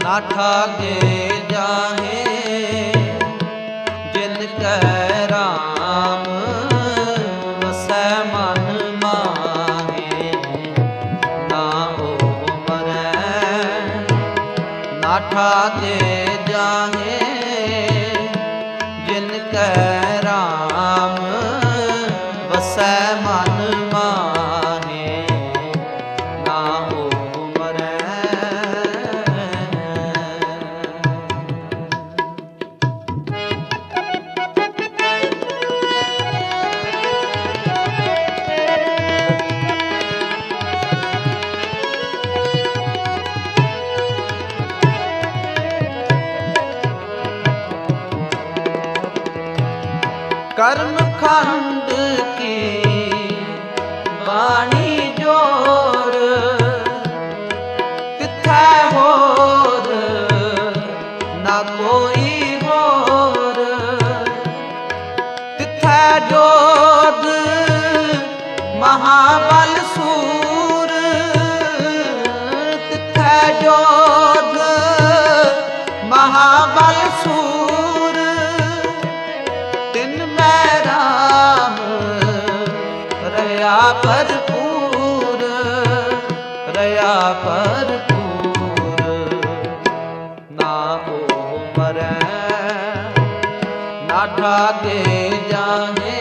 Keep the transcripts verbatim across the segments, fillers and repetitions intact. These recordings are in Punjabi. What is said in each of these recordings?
ਨਾ ਠਾਗੇ ਜਾਹੇ ਜਿਨ ਕੈ ਰਾਮ ਵਸੈ ਮਨ ਮਾਹੇ। ਨਾ ਉਹ ਮਰੈ ਨਾ ਠਾਗੇ ਜਾਹੇ ਜਿਨ ਕੈ ਰਾਮ ਵਸੈ ਮਨ ਮਾਹੇ। ਨਾ ਉਹ ਮਰੈ। ਕਰਮ ਖੰਡ ਕੀ ਬਾਣੀ ਜੋਰ ਤਿਥੈ ਹੋਰ ਨਾ ਕੋਈ ਹੋਰ। ਤਿਥੈ ਜੋਧ ਮਹਾਬਲ ਸੂਰ ਤਿਥੈ ਜੋਧ ਮਹਾਬਲ ਸੂਰ। ਤਿਨ ਮੈਂ ਰਾਮ ਰਹਾ ਭਰਪੂਰ ਰਹਾ ਭਰਪੂਰ। ਨਾ ਉਹ ਮਰੈ ਨਾ ਠਾਗੇ ਜਾਹੇ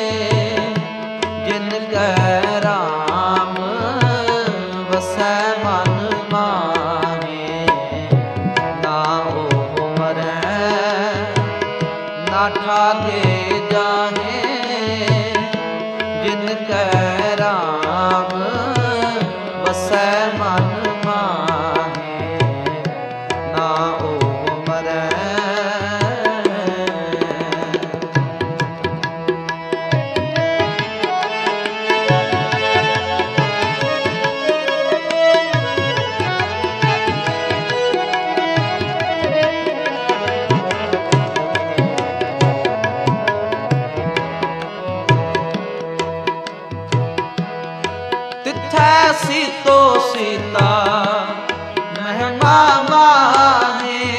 ਜਿਨ ਕੈ ਰਾਮ ਵਸੈ ਮਨ ਮਾਹੇ। ਨਾ ਉਹ ਮਰੈ ਨਾ ਠਾਗੇ ਜਾਹੇ ਜਿਨ ਕੈ ਰਾਮ ਵਸੈ ਮਨ ਮਾਹੇ। ਨਾ ਉਹ ਮਰੈ। ਤਿਥੈ ਸੀਤੋ ਸੀਤਾ ਮਹਿਮਾ ਮਾਹੇ।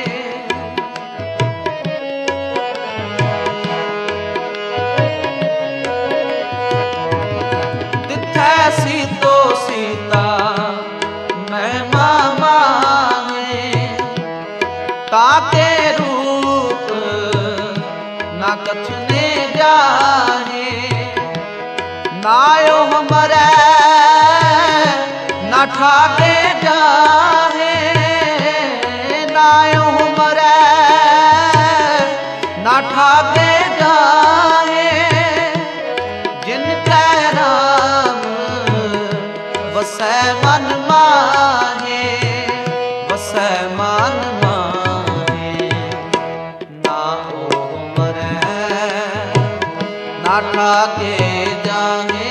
ਤਿਥੈ ਸੀਤੋ ਸੀਤਾ ਮਹਿਮਾ ਮਾਹੇ। ਤਾਕੇ ਰੂਪ ਨਾ ਕਛਨੇ ਜਾਹੇ। ਨਾ ਉਹ ਮਰੈ ਨਾ ਠਾਗੇ ਜਾਹੇ। ਨਾ ਉਹ ਮਰੈ ਨਾ ਠਾਗੇ ਜਾਹੇ ਜਿਨ ਕੈ ਰਾਮ ਵਸੈ ਮਨ ਮਾਹੇ ਵਸੈ ਮਨ ਮਾਹੇ। ਨਾ ਉਹ ਮਰੈ ਨਾ ਠਾਗੇ ਜਾਹੇ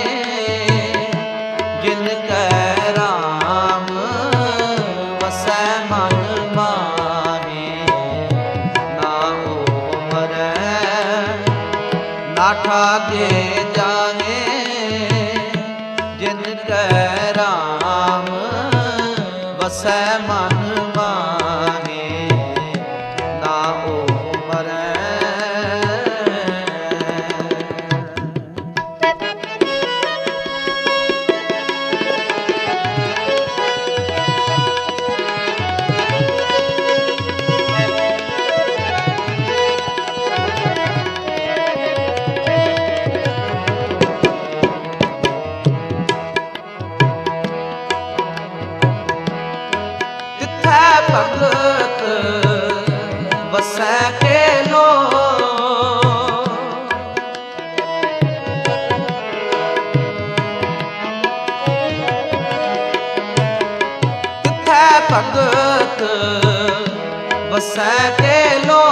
ਜਿਨ ਕੈ ਰਾਮ ਵਸੈ ਮਨ ਮਾਹੇ। ਨਾ ਉਹ ਮਰੈ ਨਾ ਠਾਗੇ ਜਾਹੇ ਜਿਨ ਕੈ ਰਾਮ ਵਸੈ ਮਨ ਮਾਹੇ। ਨਾ ਉਹ ਮਰੈ। ਤਿਥੈ ਭਗਤ ਵਸੈ ਕੇ ਲੋ। ਤਿਥੈ ਭਗਤ ਵਸੈ ਕੇ ਲੋ।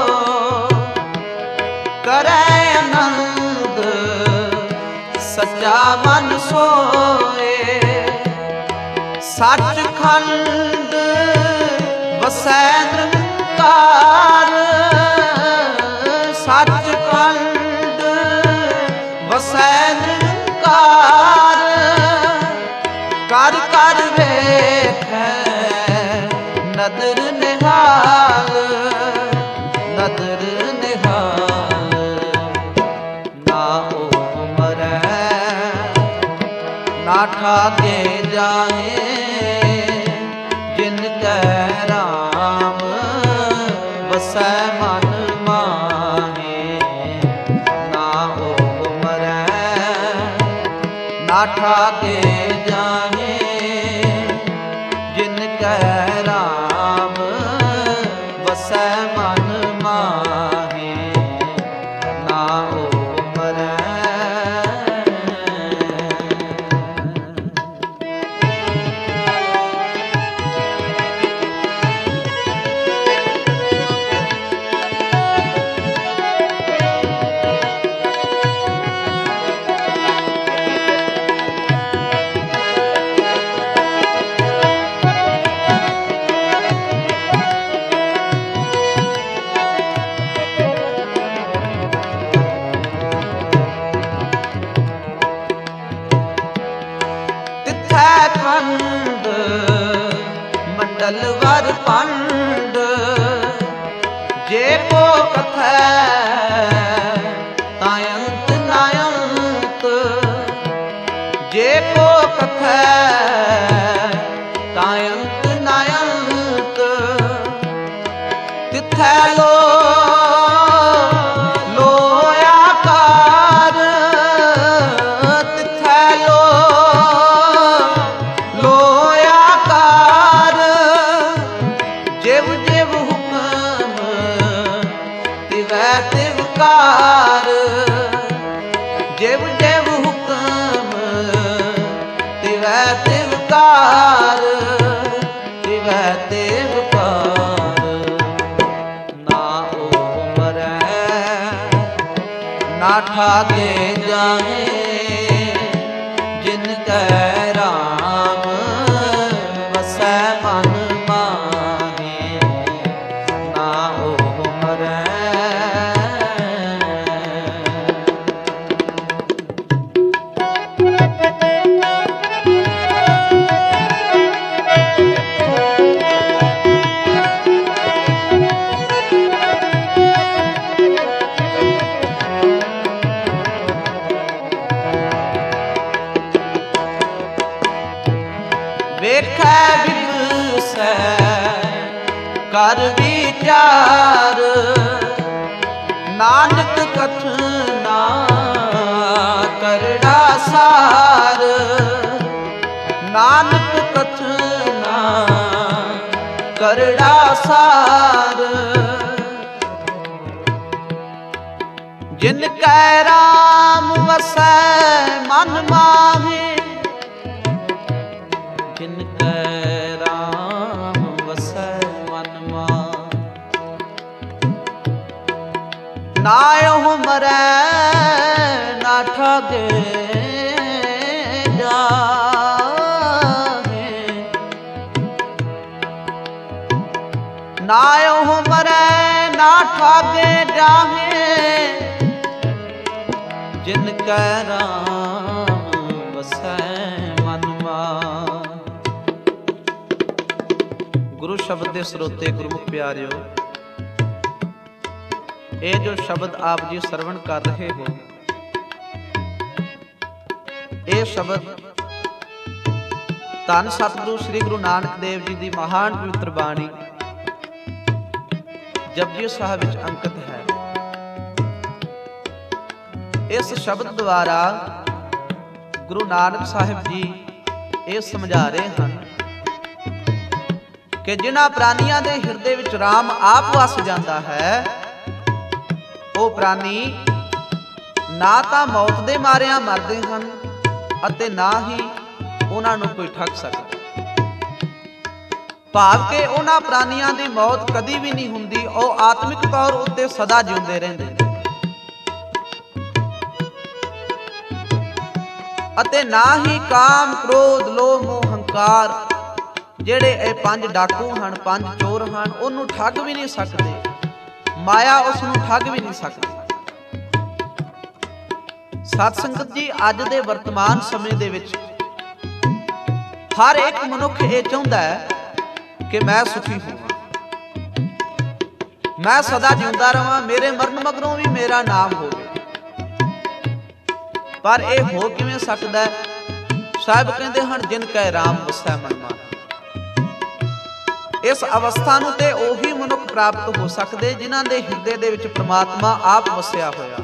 ਕਰੈ ਆਨੰਦ ਸੱਚਾ ਮਨ ਸੋਏ। ਸੱਚਖੰਡ ਵਸੈ ਨਿਰੰਕਾਰ। ਸੱਚਖੰਡ ਵਸੈ ਨਿਰੰਕਾਰ। ਕਰ ਕਰ ਵੇਖੈ ਨਦਰ ਨਾ ਠਾਗੇ ਜਾਹੇ ਜਿਨ ਕੈ ਰਾਮ ਵਸੈ ਮਨ ਮਾਹੇ ਨਾ ਉਹ ਮਰੈ ਨਾ ਠਾਗੇ ਜਾਹੇ ਜਿਨ ਕੈ ਰਾਮ ਵਸੈ ਮਨ ਮਾਹੇ ਨਾ ਉਹ ਮਰੈ। ਖੰਡ ਮੰਡਲ ਵਰ ਪੰਡ ਜੇ ਕੋ ਕਥੈ ਤਾਂ ਅੰਤ ਨਾ ਅੰਤ ਜੇ ਕੋ ਕਥੈ ਤਾਂ ਅੰਤ ਨਾ ਅੰਤ ਤਿਥੈ ਲੋ ਜਿਵ ਜਿਵ ਹੁਕਮ ਤਿਵੈ ਤਿਵ ਕਾਰ ਤਿਵੈ ਤਿਵ ਕਾਰ ਨਾ ਉਹ ਮਰੈ ਨਾ ਠਾਗੇ ਜਾਹੇ ਜਿਨ ਕੈ ਰਾਮ ਵਸੈ ਮਨ ਮਾਹੇ ਨਾ ਉਹ ਮਰੈ। ਵੇਖੈ ਵਿਗਸੈ ਕਰ ਵਿਚਾਰ ਨਾਨਕ ਕਥਨਾ ਕਰੜਾ ਸਾਰ ਨਾਨਕ ਕਥਨਾ ਕਰੜਾ ਸਾਰ ਜਿਨ ਕੈ ਰਾਮ ਵਸੈ ਮਨ ਮਾਹੇ ਜਿਨ ਕੈ ਰਾਮ ਵਸੈ ਮਨ ਮਾਹੇ ਨਾ ਉਹ ਮਰੈ ਨਾ ਠਾਗੇ ਜਾਹੇ ਨਾ ਉਹ ਮਰੈ ਨਾ ਠਾਗੇ ਜਾਹੇ ਜਿਨ ਕੈ ਰਾਮ ਵਸੈ ਮਨ ਮਾਹੇ। ਗੁਰੂ ਸ਼ਬਦ ਦੇ ਸਰੋਤੇ ਗੁਰਮੁਖ ਪਿਆਰਿਓ, ਇਹ ਜੋ ਸ਼ਬਦ ਆਪ ਜੀ ਸਰਵਣ ਕਰ ਰਹੇ ਹੋ, ਇਹ ਸ਼ਬਦ ਧੰਨ ਸਤਿਗੁਰੂ ਸ੍ਰੀ ਗੁਰੂ ਨਾਨਕ ਦੇਵ ਜੀ ਦੀ ਮਹਾਨ ਪਵਿੱਤਰ ਬਾਣੀ ਜਪਜੀ ਸਾਹਿਬ ਵਿੱਚ ਅੰਕਿਤ ਹੈ। ਇਸ ਸ਼ਬਦ ਦੁਆਰਾ ਗੁਰੂ ਨਾਨਕ ਸਾਹਿਬ ਜੀ ਇਹ ਸਮਝਾ ਰਹੇ ਹਨ ਕਿ ਜਿਨ੍ਹਾਂ ਪ੍ਰਾਨੀਆਂ ਦੇ ਹਿਰਦੇ ਵਿੱਚ ਰਾਮ ਆਪ ਵਸ ਜਾਂਦਾ ਹੈ, ਉਹ ਪ੍ਰਾਨੀ ਨਾ ਤਾਂ ਮੌਤ ਦੇ ਮਾਰਿਆਂ ਮਰਦੇ ਹਨ ਅਤੇ ਨਾ ਹੀ ਉਹਨਾਂ ਨੂੰ ਕੋਈ ਠੱਗ ਸਕਦਾ। ਭਾਵ ਕਿ ਉਹਨਾਂ ਪ੍ਰਾਨੀਆਂ ਦੀ ਮੌਤ ਕਦੀ ਵੀ ਨਹੀਂ ਹੁੰਦੀ, ਉਹ ਆਤਮਿਕ ਤੌਰ ਉੱਤੇ ਸਦਾ ਜਿਉਂਦੇ ਰਹਿੰਦੇ ਨੇ ਅਤੇ ਨਾ ਹੀ ਕਾਮ, ਕ੍ਰੋਧ, ਲੋਭ, ਮੋਹ, ਹੰਕਾਰ ਜਿਹੜੇ ਇਹ ਪੰਜ ਡਾਕੂ ਹਨ, ਪੰਜ ਚੋਰ ਹਨ, ਉਹਨੂੰ ਠੱਗ ਵੀ ਨਹੀਂ ਸਕਦੇ। ਮਾਇਆ ਉਸ ਨੂੰ ਠੱਗ ਵੀ ਨਹੀਂ ਸਕਦੀ। ਸਤ ਸੰਗਤ ਜੀ, ਅੱਜ ਦੇ ਵਰਤਮਾਨ ਸਮੇਂ ਦੇ ਵਿੱਚ ਹਰ ਇੱਕ ਮਨੁੱਖ ਇਹ ਚਾਹੁੰਦਾ ਹੈ ਕਿ ਮੈਂ ਸੁਖੀ ਹੋਵਾਂ, ਮੈਂ ਸਦਾ ਜਿਉਂਦਾ ਰਵਾਂ, ਮੇਰੇ ਮਰਨ ਮਗਰੋਂ ਵੀ ਮੇਰਾ ਨਾਮ ਹੋਵੇ। ਪਰ ਇਹ ਹੋ ਕਿਵੇਂ ਸਕਦਾ? ਸਾਹਿਬ ਕਹਿੰਦੇ ਹਨ ਜਿਨ ਕੈ ਰਾਮ ਵਸੈ ਮਨ ਮਾਹੀ। ਇਸ ਅਵਸਥਾ ਨੂੰ ਤੇ ਉਹੀ ਮਨੁੱਖ ਪ੍ਰਾਪਤ ਹੋ ਸਕਦੇ ਜਿਨ੍ਹਾਂ ਦੇ ਹਿਰਦੇ ਦੇ ਵਿੱਚ ਪ੍ਰਮਾਤਮਾ ਆਪ ਵਸਿਆ ਹੋਇਆ।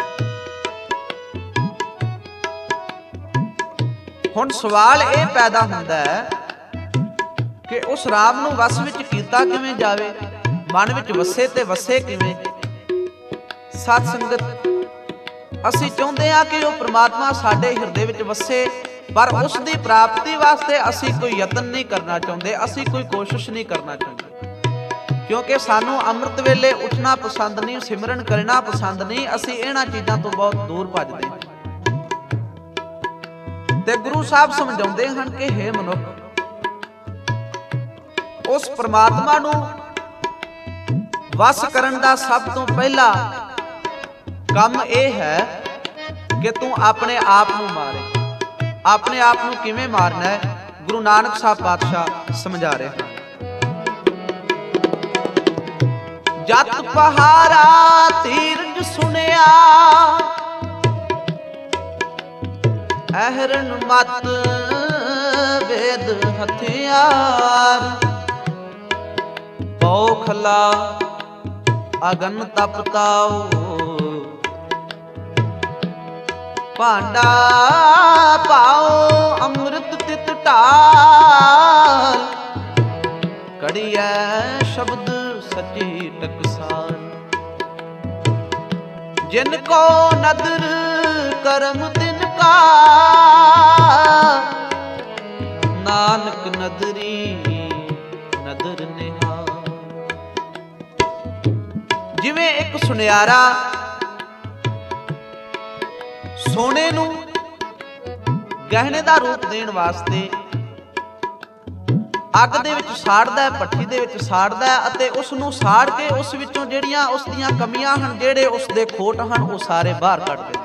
ਹੁਣ ਸਵਾਲ ਇਹ ਪੈਦਾ ਹੁੰਦਾ ਹੈ ਕਿ ਉਸ ਰਾਮ ਨੂੰ ਵਸ ਵਿੱਚ ਕੀਤਾ ਕਿਵੇਂ ਜਾਵੇ, ਮਨ ਵਿੱਚ ਵਸੇ ਤੇ ਵਸੇ ਕਿਵੇਂ। ਸਤ ਸੰਗਤ, ਅਸੀਂ ਚਾਹੁੰਦੇ ਹਾਂ ਕਿ ਉਹ ਪ੍ਰਮਾਤਮਾ ਸਾਡੇ ਹਿਰਦੇ ਵਿੱਚ ਵਸੇ, ਪਰ ਉਸ ਦੀ ਪ੍ਰਾਪਤੀ ਵਾਸਤੇ ਅਸੀਂ ਕੋਈ ਯਤਨ ਨਹੀਂ ਕਰਨਾ ਚਾਹੁੰਦੇ, ਅਸੀਂ ਕੋਈ ਕੋਸ਼ਿਸ਼ ਨਹੀਂ ਕਰਨਾ ਚਾਹੁੰਦੇ, ਕਿਉਂਕਿ ਸਾਨੂੰ ਅੰਮ੍ਰਿਤ ਵੇਲੇ ਉੱਠਣਾ ਪਸੰਦ ਨਹੀਂ, ਸਿਮਰਨ ਕਰਨਾ ਪਸੰਦ ਨਹੀਂ। ਅਸੀਂ ਇਹਨਾਂ ਚੀਜ਼ਾਂ ਤੋਂ ਬਹੁਤ ਦੂਰ ਭੱਜਦੇ ਹਾਂ। ਤੇ ਗੁਰੂ ਸਾਹਿਬ ਸਮਝਾਉਂਦੇ ਹਨ ਕਿ ਹੇ ਮਨੁੱਖ, ਉਸ ਪ੍ਰਮਾਤਮਾ ਨੂੰ ਵਸ ਕਰਨ ਦਾ ਸਭ ਤੋਂ ਪਹਿਲਾ ਕੰਮ ਇਹ ਹੈ ਕਿ ਤੂੰ ਆਪਣੇ ਆਪ ਨੂੰ ਮਾਰੇ। ਆਪਣੇ ਆਪ ਨੂੰ ਕਿਵੇਂ ਮਾਰਨਾ ਹੈ, ਗੁਰੂ ਨਾਨਕ ਸਾਹਿਬ ਪਾਤਸ਼ਾਹ ਸਮਝਾ ਰਹੇ ਹਨ। ਜਤ ਪਹਾਰਾ ਤੀਰਜ ਸੁਣਿਆ, ਅਹਰਨ ਮਤ ਵੇਦ ਹਥਿਆਰ, ਪੌਖਲਾ ਅਗਨ ਤਪਤਾਓ, ਭਾਂਡਾ ਪਾਓ ਅੰਮ੍ਰਿਤ ਤਿਤ ਢਾਲ, ਕੜੀਐ ਸ਼ਬਦ ਸੱਚੀ ਟਕਸਾਲ, ਜਿਨ ਕੋ ਨਦਰ ਕਰਮ ਤਿਨ ਕਾ, ਨਾਨਕ ਨਦਰੀ ਨਦਰ ਨਿਹਾਲ। ਜਿਵੇਂ ਇੱਕ ਸੁਨਿਆਰਾ ਸੋਨੇ ਨੂੰ ਗਹਿਣੇ ਦਾ ਰੂਪ ਦੇਣ ਵਾਸਤੇ ਅੱਗ ਦੇ ਵਿੱਚ ਸਾੜਦਾ ਹੈ, ਭੱਠੀ ਦੇ ਵਿੱਚ ਸਾੜਦਾ ਹੈ, ਅਤੇ ਉਸ ਨੂੰ ਸਾੜ ਕੇ ਉਸ ਵਿੱਚੋਂ ਜਿਹੜੀਆਂ ਉਸ ਦੀਆਂ ਕਮੀਆਂ ਹਨ, ਜਿਹੜੇ ਉਸ ਦੇ ਖੋਟ ਹਨ, ਉਹ ਸਾਰੇ ਬਾਹਰ ਕੱਢ ਦਿੰਦਾ।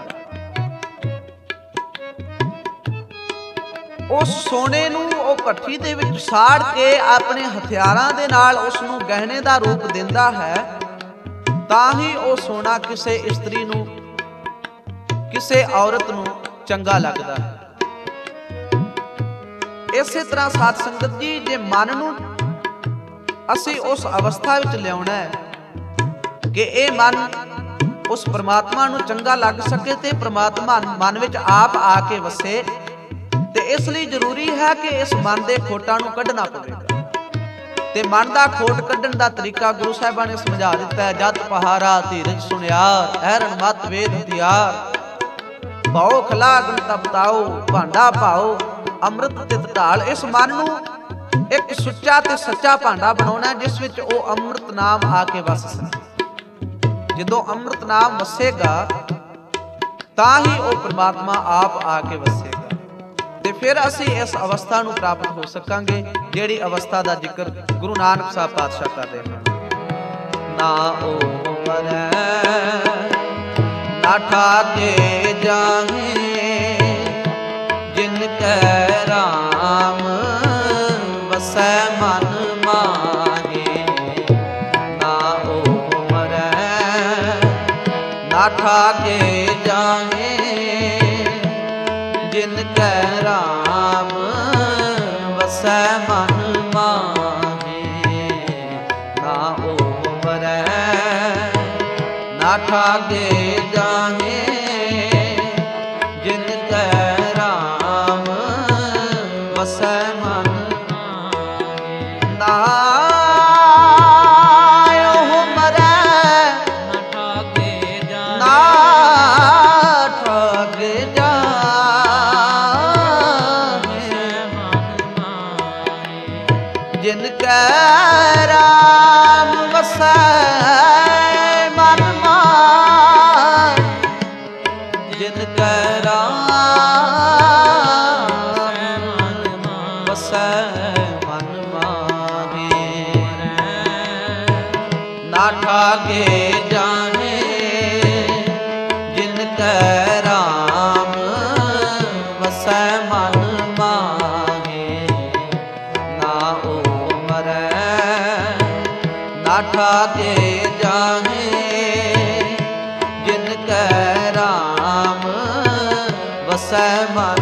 ਉਸ ਸੋਨੇ ਨੂੰ ਉਹ ਭੱਠੀ ਦੇ ਵਿੱਚ ਸਾੜ ਕੇ ਆਪਣੇ ਹਥਿਆਰਾਂ ਦੇ ਨਾਲ ਉਸ ਨੂੰ ਗਹਿਣੇ ਦਾ ਰੂਪ ਦਿੰਦਾ ਹੈ, ਤਾਂ ਹੀ ਉਹ ਸੋਨਾ ਕਿਸੇ ਇਸਤਰੀ ਨੂੰ, ਕਿਸੇ ਔਰਤ ਨੂੰ ਚੰਗਾ ਲੱਗਦਾ ਹੈ। ਇਸੇ ਤਰ੍ਹਾਂ ਸਾਧ ਸੰਗਤ ਜੀ, ਜੇ ਮਨ ਨੂੰ ਅਸੀਂ ਉਸ ਅਵਸਥਾ ਵਿੱਚ ਲਿਆਉਣਾ ਹੈ ਕਿ ਇਹ ਮਨ ਉਸ ਪ੍ਰਮਾਤਮਾ ਨੂੰ ਚੰਗਾ ਲੱਗ ਸਕੇ ਤੇ ਪ੍ਰਮਾਤਮਾ ਮਨ ਵਿੱਚ ਆਪ ਆ ਕੇ ਵਸੇ, ਤੇ ਇਸ ਲਈ ਜ਼ਰੂਰੀ ਹੈ ਕਿ ਇਸ ਮਨ ਦੇ ਖੋਟਾਂ ਨੂੰ ਕੱਢਣਾ ਪਵੇਗਾ। ਤੇ ਮਨ ਦਾ ਖੋਟ ਕੱਢਣ ਦਾ ਤਰੀਕਾ ਗੁਰੂ ਸਾਹਿਬਾਂ ਨੇ ਸਮਝਾ ਦਿੱਤਾ ਹੈ। ਜਤ ਪਹਾਰਾ ਧੀਰਜ ਸੁਣਿਆਰ, ਅਹਰਨ ਮਤ ਵੇਦ ਹਥਿਆਰ, ਪਾਓ ਖਲਾ ਅਗਨ ਤਪਤਾਓ, ਭਾਂਡਾ ਪਾਓ ਅੰਮ੍ਰਿਤ ਤਿਤ ਢਾਲ। ਇਸ ਮਨ ਨੂੰ ਇੱਕ ਸੁੱਚਾ ਤੇ ਸੱਚਾ ਭਾਂਡਾ ਬਣਾਉਣਾ, ਜਿਸ ਵਿੱਚ ਉਹ ਅੰਮ੍ਰਿਤ ਨਾਮ ਆ ਕੇ ਵਸ ਸਕੇ। ਜਦੋਂ ਅੰਮ੍ਰਿਤ ਨਾਮ ਵਸੇਗਾ ਤਾਂ ਹੀ ਉਹ ਪ੍ਰਮਾਤਮਾ ਆਪ ਆ ਕੇ ਵਸੇਗਾ, ਤੇ ਫਿਰ ਅਸੀਂ ਇਸ ਅਵਸਥਾ ਨੂੰ ਪ੍ਰਾਪਤ ਹੋ ਸਕਾਂਗੇ, ਜਿਹੜੀ ਅਵਸਥਾ ਦਾ ਜ਼ਿਕਰ ਗੁਰੂ ਨਾਨਕ ਸਾਹਿਬ ਪਾਤਸ਼ਾਹ ਕਰ ਰਹੇ ਹਨ। ਨਾ ਉਹ ਮਰੈ ਨਾ ਠਾਕੇ ਜਾਹੇ, ਜਿਨ ਕੈ ਰਾਮ ਵਸੈ ਮਨ ਮਾਹੇ। ਨਾ ਉਹ ਮਰੈ ਨਾ ਠਾਕੇ ਜਾਹੇ, ਜਿਨ ਕੈ ਰਾਮ ਵਸੈ ਮਨ ਮਾਹੇ। ਨਾ ਉਹ ਮਰੈ ਨਾ ਠਾਗੇ ਜਾਹੇ, ਜਿਨ ਕੈ ਰਾਮ ਵਸੈ ਮਨ ਮਾਹੇ। ਨਾ ਉਹ ਮਰੈ ਨਾ ਠਾਗੇ ਜਾਹੇ, ਨਾ ਠਾਗੇ ਜਾਹੇ, ਜਿਨ ਕੈ ਰਾਮ ਵਸੈ ਮਨ ਮਾਹੇ। ਜਿਨ ਕੈ ਰਾਮ ਵਸੈ ਮਨ ਮਾਹੇ। ਨਾ ਠਾਗੇ ਜਾਹੇ, ਜਿਨ ਕੈ ਰਾਮ ਵਸੈ ਮਨ ਮਾਹੇ। ਨਾ ਉਹ ਮਰੈ ਨਾ ਠਾਗੇ ਜਾਹੇ, ਜਿਨ ਕੈ ਰਾਮ ਵਸੈ ਮਨ